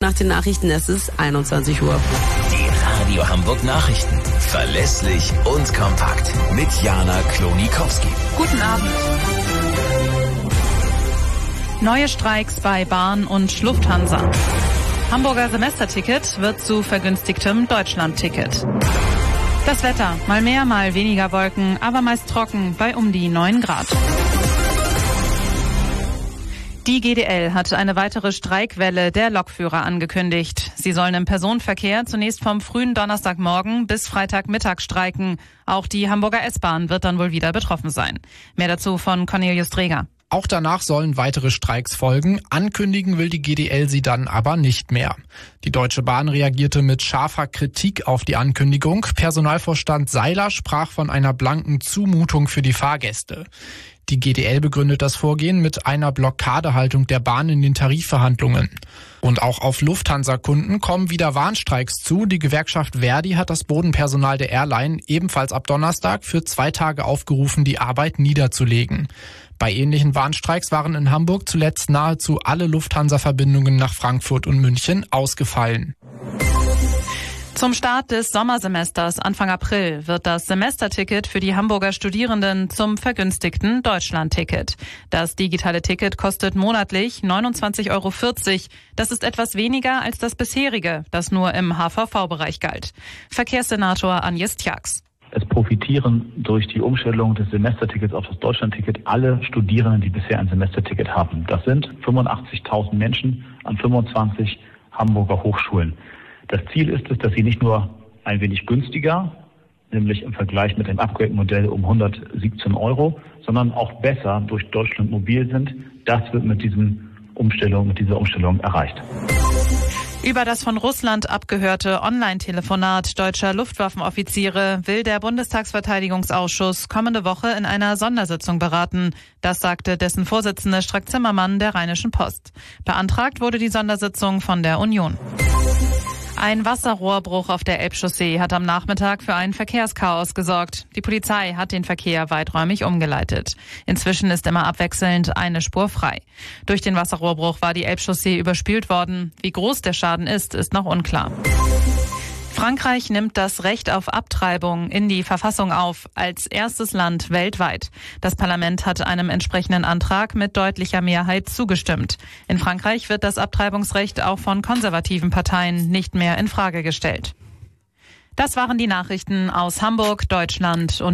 nach den Nachrichten. Es ist 21 Uhr. Die Radio Hamburg Nachrichten. Verlässlich und kompakt. Mit Jana Klonikowski. Guten Abend. Neue Streiks bei Bahn und Lufthansa. Hamburger Semesterticket wird zu vergünstigtem Deutschlandticket. Das Wetter, mal mehr, mal weniger Wolken, aber meist trocken bei um die 9 Grad. Die GDL hat eine weitere Streikwelle der Lokführer angekündigt. Sie sollen im Personenverkehr zunächst vom frühen Donnerstagmorgen bis Freitagmittag streiken. Auch die Hamburger S-Bahn wird dann wohl wieder betroffen sein. Mehr dazu von Cornelius Dreger. Auch danach sollen weitere Streiks folgen. Ankündigen will die GDL sie dann aber nicht mehr. Die Deutsche Bahn reagierte mit scharfer Kritik auf die Ankündigung. Personalvorstand Seiler sprach von einer blanken Zumutung für die Fahrgäste. Die GDL begründet das Vorgehen mit einer Blockadehaltung der Bahn in den Tarifverhandlungen. Und auch auf Lufthansa-Kunden kommen wieder Warnstreiks zu. Die Gewerkschaft Verdi hat das Bodenpersonal der Airline ebenfalls ab Donnerstag für 2 Tage aufgerufen, die Arbeit niederzulegen. Bei ähnlichen Warnstreiks waren in Hamburg zuletzt nahezu alle Lufthansa-Verbindungen nach Frankfurt und München ausgefallen. Zum Start des Sommersemesters Anfang April wird das Semesterticket für die Hamburger Studierenden zum vergünstigten Deutschlandticket. Das digitale Ticket kostet monatlich 29,40 €. Das ist etwas weniger als das bisherige, das nur im HVV-Bereich galt. Verkehrssenator Agnes Tjax. Es profitieren durch die Umstellung des Semestertickets auf das Deutschlandticket alle Studierenden, die bisher ein Semesterticket haben. Das sind 85.000 Menschen an 25 Hamburger Hochschulen. Das Ziel ist es, dass sie nicht nur ein wenig günstiger, nämlich im Vergleich mit dem Upgrade-Modell um 117 €, sondern auch besser durch Deutschland mobil sind. Das wird mit dieser Umstellung erreicht. Über das von Russland abgehörte Online-Telefonat deutscher Luftwaffenoffiziere will der Bundestagsverteidigungsausschuss kommende Woche in einer Sondersitzung beraten. Das sagte dessen Vorsitzende Strack-Zimmermann der Rheinischen Post. Beantragt wurde die Sondersitzung von der Union. Ein Wasserrohrbruch auf der Elbchaussee hat am Nachmittag für ein Verkehrschaos gesorgt. Die Polizei hat den Verkehr weiträumig umgeleitet. Inzwischen ist immer abwechselnd eine Spur frei. Durch den Wasserrohrbruch war die Elbchaussee überspült worden. Wie groß der Schaden ist noch unklar. Frankreich nimmt das Recht auf Abtreibung in die Verfassung auf, als erstes Land weltweit. Das Parlament hat einem entsprechenden Antrag mit deutlicher Mehrheit zugestimmt. In Frankreich wird das Abtreibungsrecht auch von konservativen Parteien nicht mehr in Frage gestellt. Das waren die Nachrichten aus Hamburg, Deutschland und